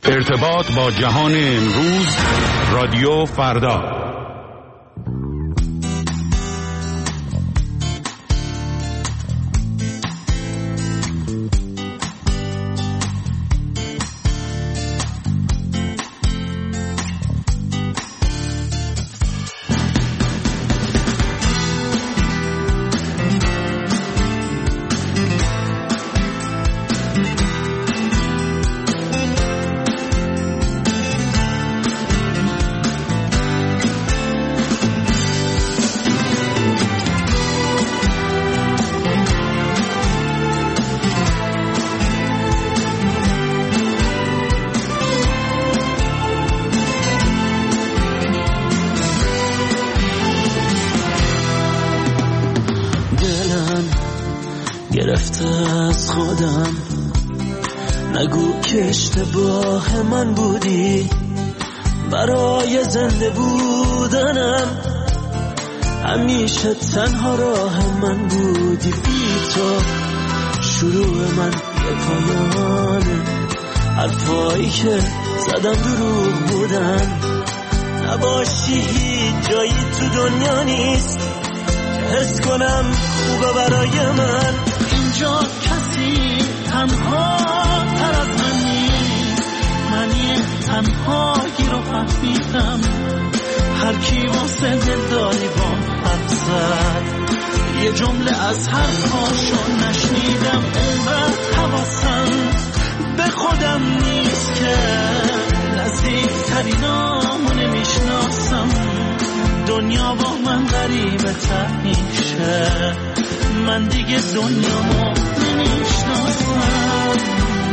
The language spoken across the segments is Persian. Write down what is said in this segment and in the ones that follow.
ارتباط با جهان امروز، رادیو فردا. گرفته از خودم، نگو که اشتباه من بودی، برای زنده بودنم همیشه تنها راه من بودی. بی تو شروع من یه پایانه، حرفایی که زدم دروغ بودن. نباشی هیچ جایی تو دنیا نیست که حس کنم خوبه برای من. اینجا کسی تنها تر از من نیست، من یه تنهایی رو فهمیدم. هر کی واسه دلداری بام حرف زد، یه جمله از حرفاشو نشنیدم. اینقدر حواسم به خودم نیست که نزدیکترینامو نمیشناسم. دنیا با من غریبه تر میشه، من دیگه دنیامو نمیشناسم.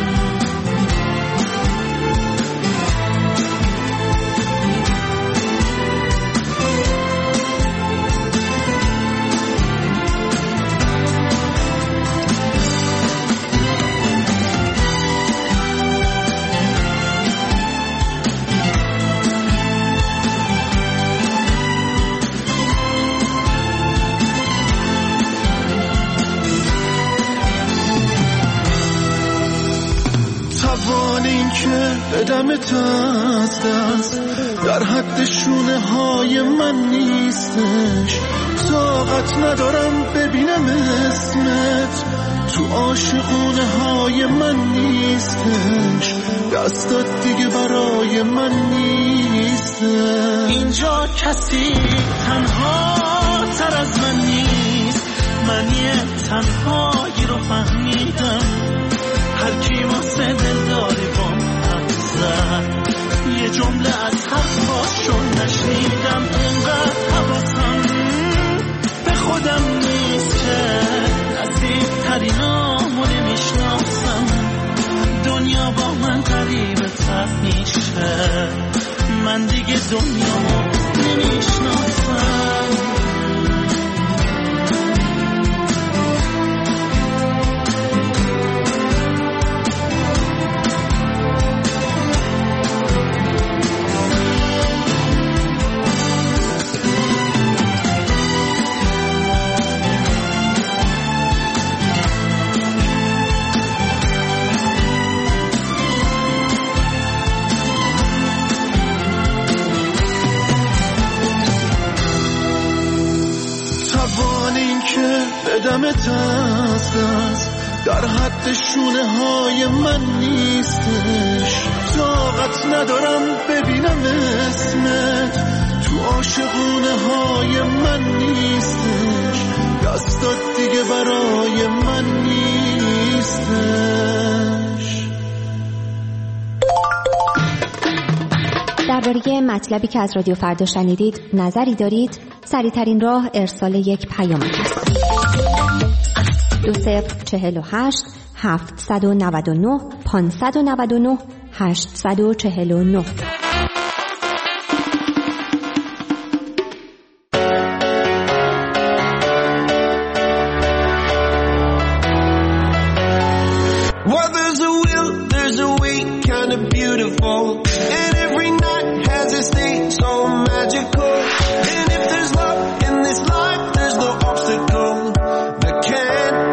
بدمت از دست در حد شونه های من نیستش. طاقت ندارم ببینم اسمت تو عاشقونه های من نیستش. دستات دیگه برای من نیستش. اینجا کسی تنها تر از من نیست، من یه تنهایی رو فهمیدم. هر کی واسه دلداری بام یه جمله از حرفاشو نشنیدم. اینقدر حواسم به خودم نیست که نزدیکترینامو نمیشناسم. دنیا با من غریبه تر میشه، من دیگه دنیامو نمیشناسم. بدمت از دست در حد شونه های من نیستش. طاقت ندارم ببینم اسمت تو عاشقونه های من نیستش. دستات دیگه برای من نیستش. درباره مطلبی که از رادیو فردا شنیدید نظری دارید؟ سریع‌ترین راه ارسال یک پیام است. 2048 799 599 849.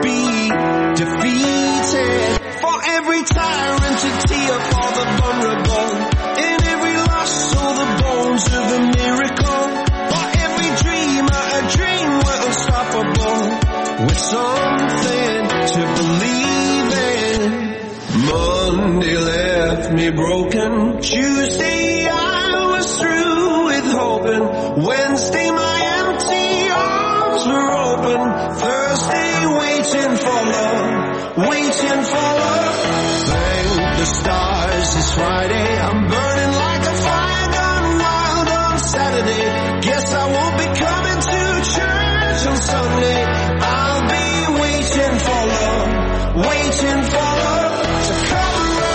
Every tyrant to tear for the vulnerable. Monday left me broken. Tuesday I was through with hoping. Wednesday my empty arms were open. Thursday waiting for love, waiting for love. Thank the stars it's Friday. I'm burning like a fire gone wild on Saturday. Guess I won't be coming to church on Sunday. I'll be waiting for love, waiting for love to come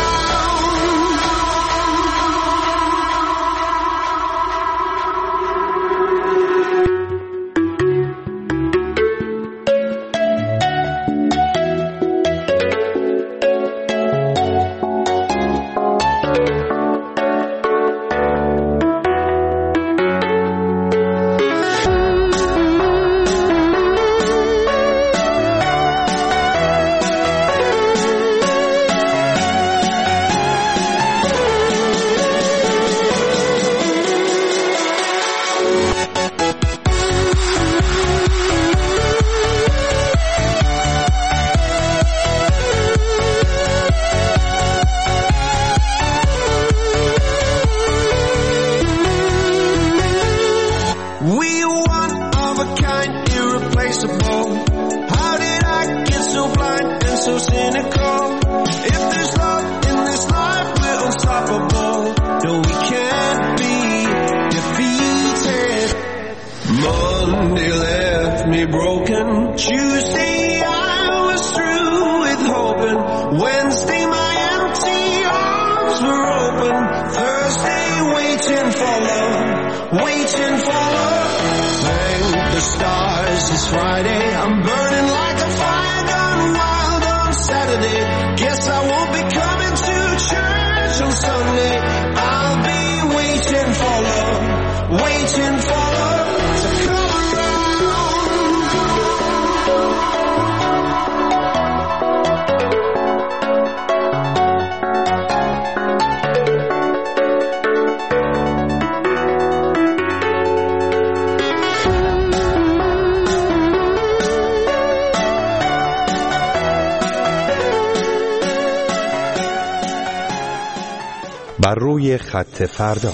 بر روی خط فردا.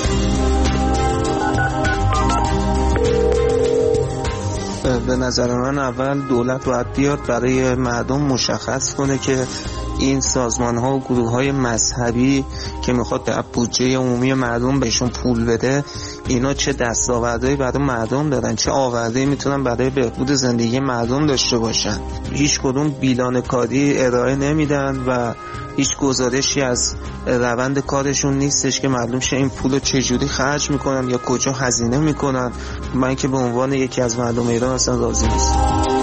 به نظر من اول دولت باید بیاد برای مردم مشخص کنه که این سازمان ها و گروه های مذهبی که میخواد در بودجه عمومی مردم بهشون پول بده، اینا چه دستاوردهایی برای مردم دارن، چه آوردهایی میتونن برای بهبود زندگی مردم داشته باشن. هیچ کدوم بیلان کاری ارائه نمیدن و هیچ گزارشی از روند کارشون نیستش که معلوم شه این پولو چجوری خرج میکنن یا کجا هزینه میکنن. من که به عنوان یکی از مردم ایران اصلا راضی نیستم.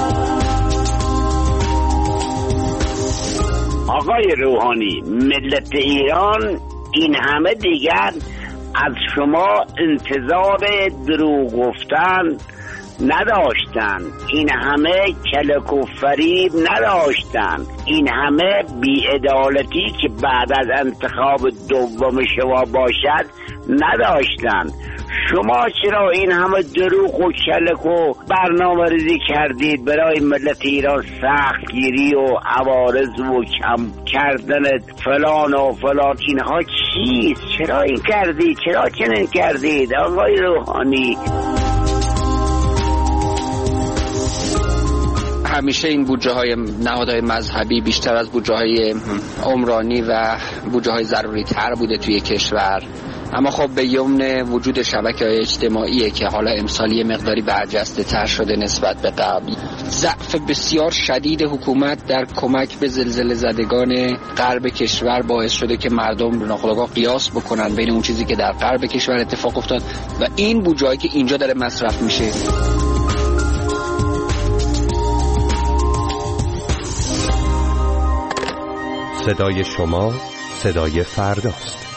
آقای روحانی، ملت ایران این همه دیگر از شما انتظار دروغ گفتن نداشتن، این همه کلک و فریب نداشتن، این همه بی‌عدالتی که بعد از انتخاب دوم شما باشد نداشتن. شما چرا این همه دروغ و کلک و برنامه ریزی کردید برای ملت ایران، سخت گیری و عوارض و کم کردن فلان و فلان؟ اینها چیست؟ چرا این کردید؟ چرا چنین کردید آقای روحانی؟ همیشه این بودجه های نهادهای مذهبی بیشتر از بودجه های عمرانی و بودجه های ضروری تر بوده توی کشور، اما خب به یمن وجود شبکه‌های اجتماعیه که حالا امسال یه مقداری برجسته تر شده نسبت به قبل. ضعف بسیار شدید حکومت در کمک به زلزله زدگان غرب کشور باعث شده که مردم ناخودآگاه قیاس بکنن بین اون چیزی که در غرب کشور اتفاق افتاد و این بودجه‌ای که اینجا داره مصرف میشه. صدای شما صدای فرداست.